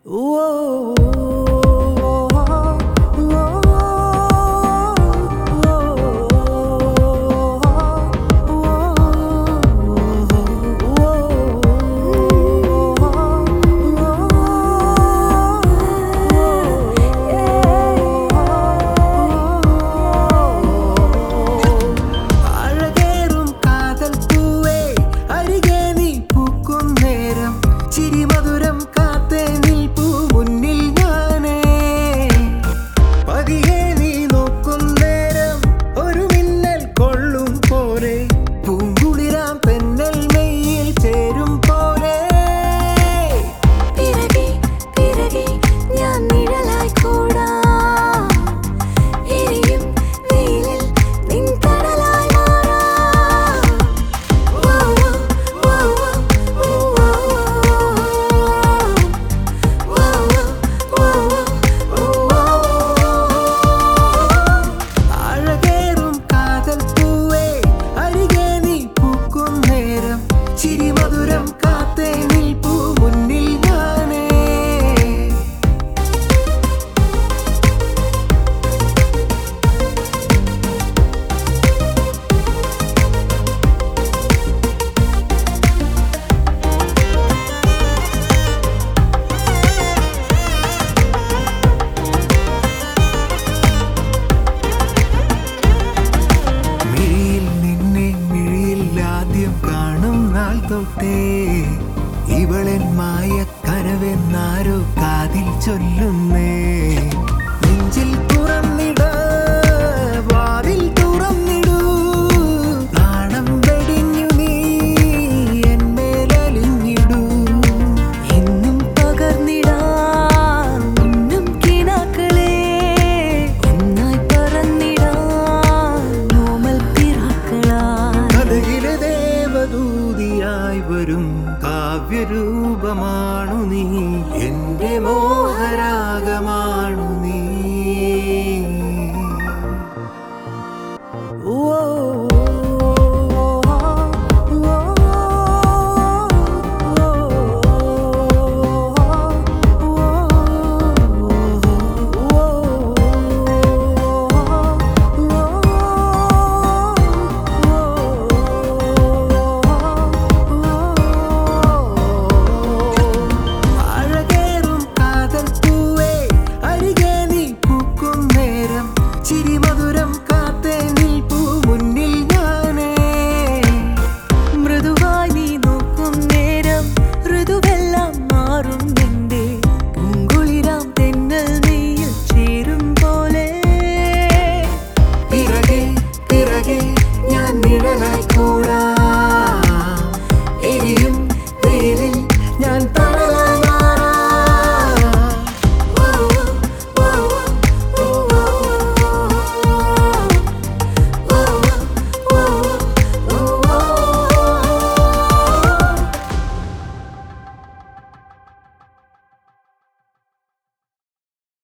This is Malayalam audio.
ഇവളൻ മായ കനവെന്നാരോ കാതിൽ ചൊല്ലുന്നേ. നെഞ്ചിൽ തുറന്നിട വാതിൽ തുറന്നിടൂ, നാണം വെടിഞ്ഞു നീ എന്മേലലിഞ്ഞിടൂ. എന്നും പകർന്നിടാൻ ഇന്നും കിനാക്കളെ, ഒന്നായി പറന്നിടാൻ നോമൽ പിറാക്കളായി. കഥയിലെ ദേവദൂതിയായി വരും കാവ്യരൂപമാണു നീ, എന്റെ മോഹരാഗമാണു നീ. മൃദുവായി നീ നോക്കും നേരം ഋതുവെല്ലാം മാറും നിന്റെ പൂങ്കുളിരാം തെന്നൽ നെയ്യിൽ ചേരും പോലെ. പിറകെ പിറകെ